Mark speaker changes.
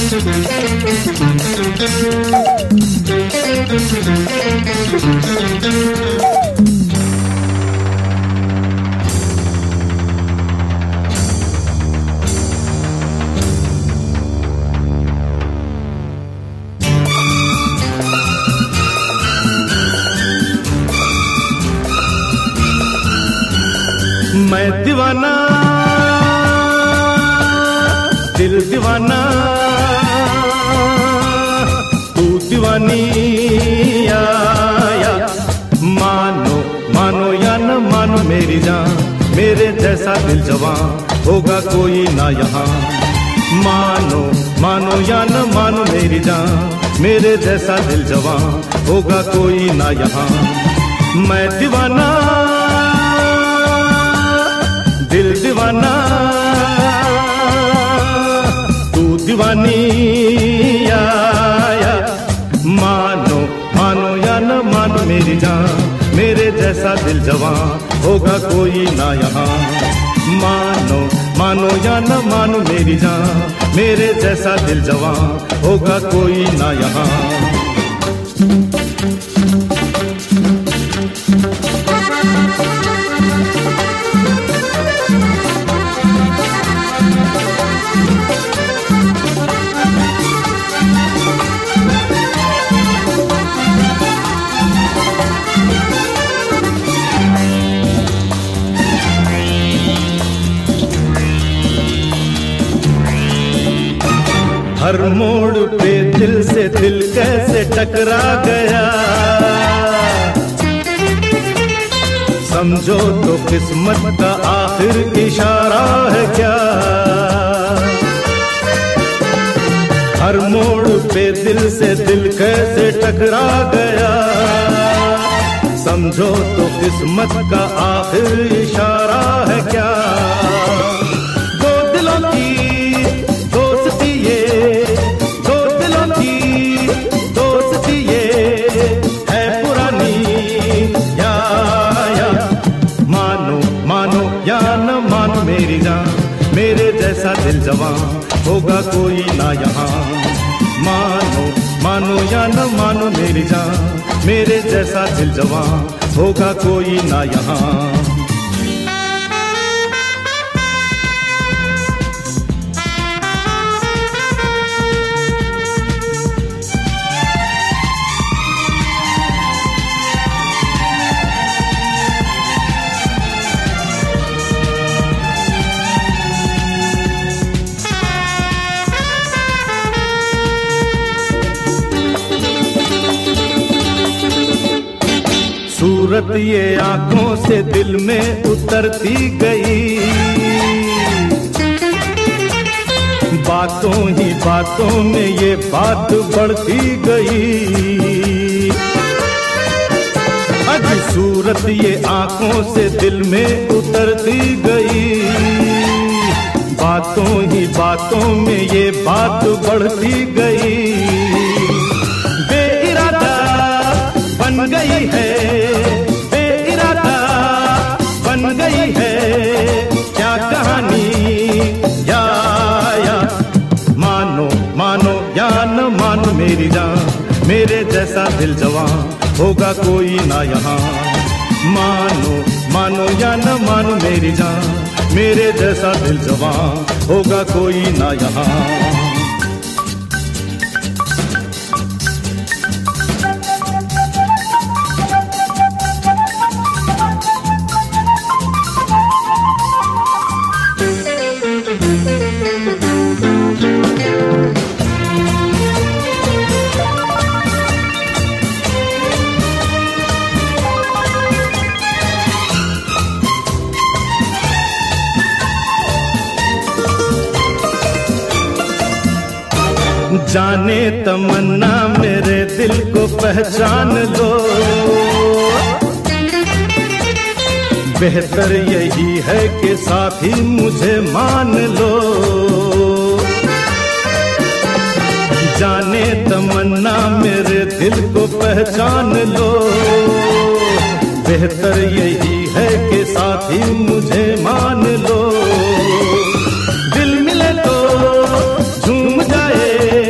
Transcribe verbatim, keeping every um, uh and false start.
Speaker 1: मैं दीवाना दिल दीवाना तू दीवानी या, या मानो मानो या न मानो मेरी जान, मेरे जैसा दिल जवान होगा कोई ना यहाँ। मानो मानो या न मानो मेरी जान, मेरे जैसा दिल जवान होगा कोई ना यहाँ। मैं दीवाना दिल दीवाना तू दीवानी या, या मानो मानो या न मानो मेरी जान, मेरे जैसा दिल जवान होगा कोई ना यहाँ। मानो मानो या न मानो मेरी जान, मेरे जैसा दिल जवान होगा कोई ना यहाँ। हर मोड़ पे दिल से दिल कैसे टकरा गया, समझो तो किस्मत का आखिर इशारा है क्या। हर मोड़ पे दिल से दिल कैसे टकरा गया, समझो तो किस्मत का आखिर इशारा है क्या। दो दिलों की दोस्ती ये, दो दिलों की दोस्ती ये है पुरानी या, या मानो मानो या न मानो मेरी जान, मेरे जैसा दिल जवान होगा कोई ना यहाँ। मानो मानो या न मानो मेरी जान, मेरे जैसा दिल जवान होगा कोई ना यहाँ। सूरत ये आंखों से दिल में उतरती गई, बातों ही बातों में ये बात बढ़ती गई। आज सूरत ये आंखों से दिल में उतरती गई, बातों ही बातों में ये बात बढ़ती गई। बेइरादा बन गई है, बेइरादा बन गई है क्या कहानी या, या मानो मानो या न मानो मेरी जान, मेरे जैसा दिल जवान होगा कोई ना यहाँ। मानो मानो या न मानो मेरी जान, मेरे जैसा दिल जवान होगा कोई ना यहाँ। जाने तमन्ना मेरे दिल को पहचान लो, बेहतर यही है कि साथी मुझे मान लो। जाने तमन्ना मेरे दिल को पहचान लो, बेहतर यही है कि साथी मुझे मान लो। दिल मिले तो झूम जाए,